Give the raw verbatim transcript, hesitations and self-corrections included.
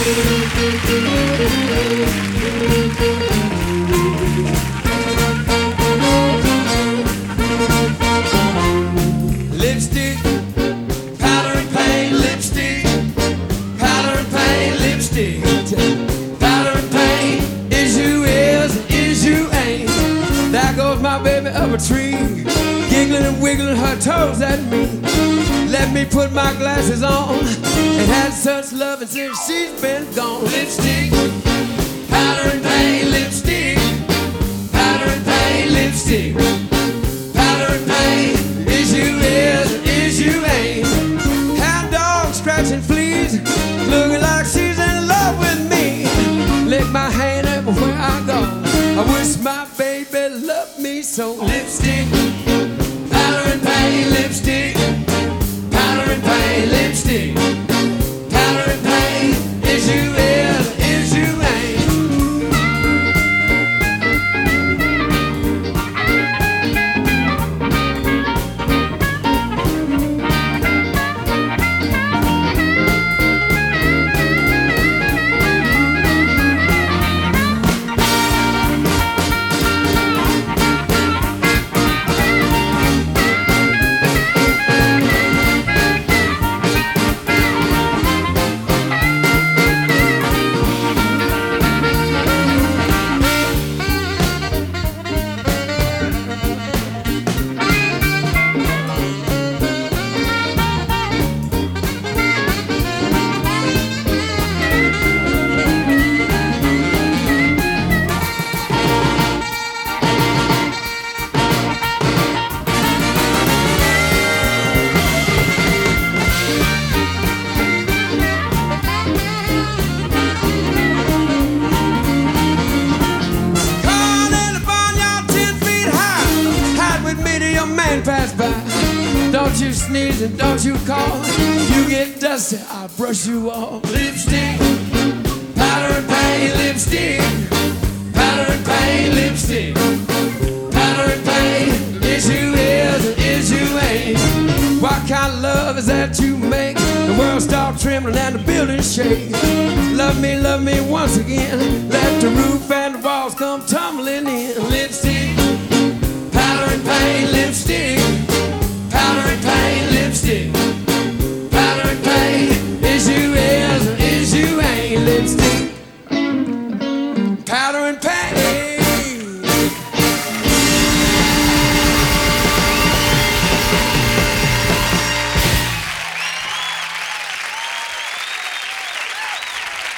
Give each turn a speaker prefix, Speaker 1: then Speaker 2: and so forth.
Speaker 1: Lipstick, powder and paint, lipstick, powder and paint, lipstick, powder and paint, is you is, is you ain't. There goes my baby up a tree, giggling and wiggling her toes at me. Let me put my glasses on and had such loving since she's been gone. Lipstick, powder and paint, lipstick, powder and paint, lipstick, powder and paint, is you is, is you ain't. Hound dog scratching fleas, looking like she's in love with me. Lick my hand everywhere I go, I wish my baby loved me so. Lipstick, powder and paint, lipstick, powder and paint, lipstick, powder and paint, is you is, is you ain't. Pass by, don't you sneeze and don't you cough. You get dusty, I'll brush you off. Lipstick, powder and paint, lipstick, powder and paint, lipstick, powder and paint, is you is, is you ain't. What kind of love is that you make? The world start trembling and the building shake. Love me, love me once again. Let the roof and the walls come tumbling in. Lipstick, powder and paint, lipstick, powder and paint, lipstick,